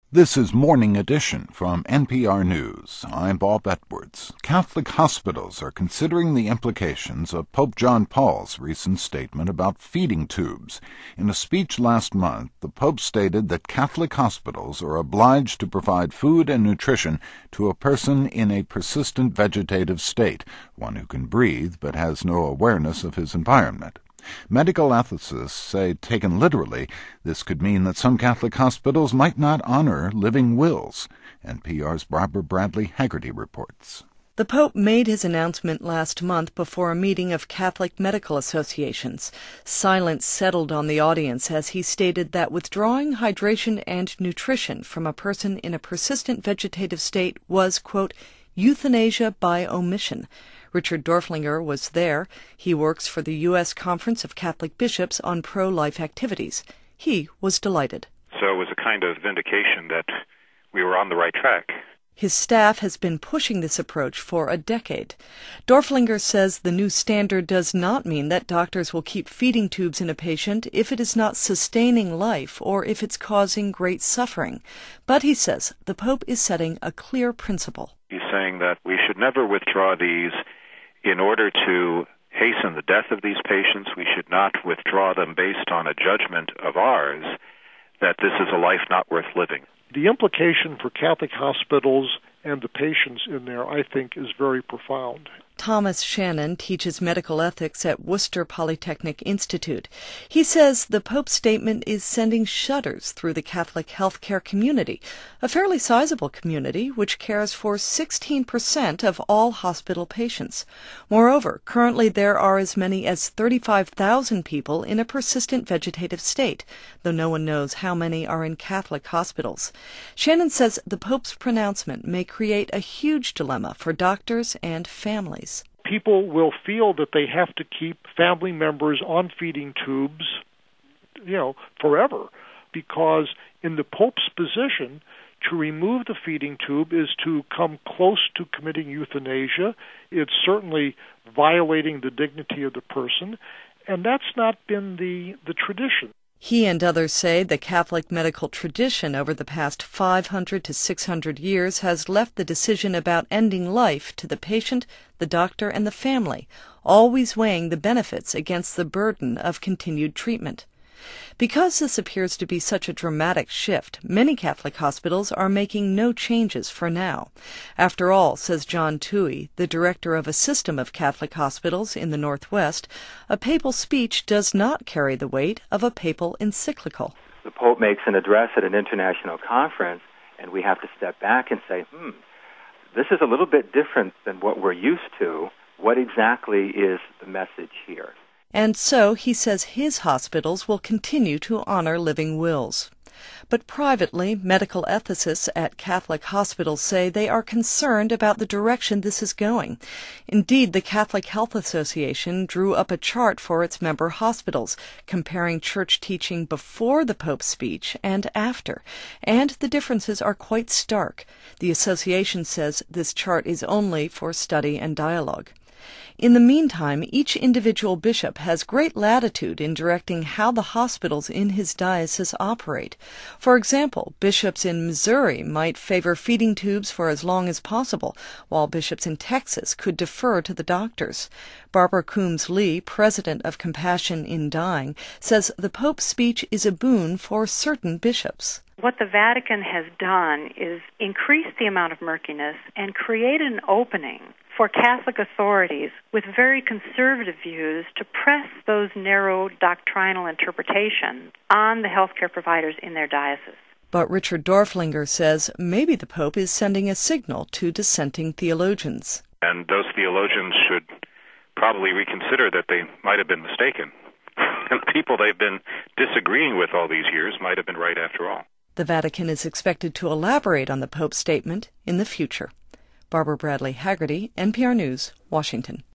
This is Morning Edition from NPR News. I'm Bob Edwards. Catholic hospitals are considering the implications of Pope John Paul's recent statement about feeding tubes. In a speech last month, the Pope stated that Catholic hospitals are obliged to provide food and nutrition to a person in a persistent vegetative state, one who can breathe but has no awareness of his environment. Medical ethicists say, taken literally, this could mean that some Catholic hospitals might not honor living wills. NPR's Barbara Bradley Haggerty reports. The Pope made his announcement last month before a meeting of Catholic medical associations. Silence settled on the audience as he stated that withdrawing hydration and nutrition from a person in a persistent vegetative state was, quote, euthanasia by omission. Richard Dorflinger was there. He works for the U.S. Conference of Catholic Bishops on pro-life activities. He was delighted. So it was a kind of vindication that we were on the right track. His staff has been pushing this approach for a decade. Dorflinger says the new standard does not mean that doctors will keep feeding tubes in a patient if it is not sustaining life or if it's causing great suffering. But he says the Pope is setting a clear principle. He's saying that we should never withdraw these in order to hasten the death of these patients. We should not withdraw them based on a judgment of ours that this is a life not worth living. The implication for Catholic hospitals and the patients in there, I think, is very profound. Thomas Shannon teaches medical ethics at Worcester Polytechnic Institute. He says the Pope's statement is sending shudders through the Catholic healthcare community, a fairly sizable community which cares for 16% of all hospital patients. Moreover, currently there are as many as 35,000 people in a persistent vegetative state, though no one knows how many are in Catholic hospitals. Shannon says the Pope's pronouncement may create a huge dilemma for doctors and families. People will feel that they have to keep family members on feeding tubes, forever, because in the Pope's position, to remove the feeding tube is to come close to committing euthanasia. It's certainly violating the dignity of the person, and that's not been the tradition. He and others say the Catholic medical tradition over the past 500 to 600 years has left the decision about ending life to the patient, the doctor, and the family, always weighing the benefits against the burden of continued treatment. Because this appears to be such a dramatic shift, many Catholic hospitals are making no changes for now. After all, says John Toohey, the director of a system of Catholic hospitals in the Northwest, a papal speech does not carry the weight of a papal encyclical. The Pope makes an address at an international conference, and we have to step back and say, this is a little bit different than what we're used to. What exactly is the message here? And so he says his hospitals will continue to honor living wills. But privately, medical ethicists at Catholic hospitals say they are concerned about the direction this is going. Indeed, the Catholic Health Association drew up a chart for its member hospitals, comparing church teaching before the Pope's speech and after, and the differences are quite stark. The association says this chart is only for study and dialogue. In the meantime, each individual bishop has great latitude in directing how the hospitals in his diocese operate. For example, bishops in Missouri might favor feeding tubes for as long as possible, while bishops in Texas could defer to the doctors. Barbara Coombs-Lee, president of Compassion in Dying, says the Pope's speech is a boon for certain bishops. What the Vatican has done is increase the amount of murkiness and create an opening for Catholic authorities with very conservative views to press those narrow doctrinal interpretations on the healthcare providers in their diocese. But Richard Dorflinger says maybe the Pope is sending a signal to dissenting theologians. And those theologians should probably reconsider that they might have been mistaken. And the people they've been disagreeing with all these years might have been right after all. The Vatican is expected to elaborate on the Pope's statement in the future. Barbara Bradley Haggerty, NPR News, Washington.